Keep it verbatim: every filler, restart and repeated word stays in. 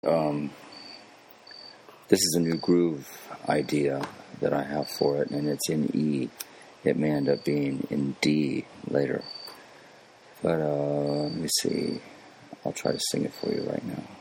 Um, this is a new groove idea that I have for it, and it's in E. It may end up being in D later. But uh, let me see. I'll try to sing it for you right now.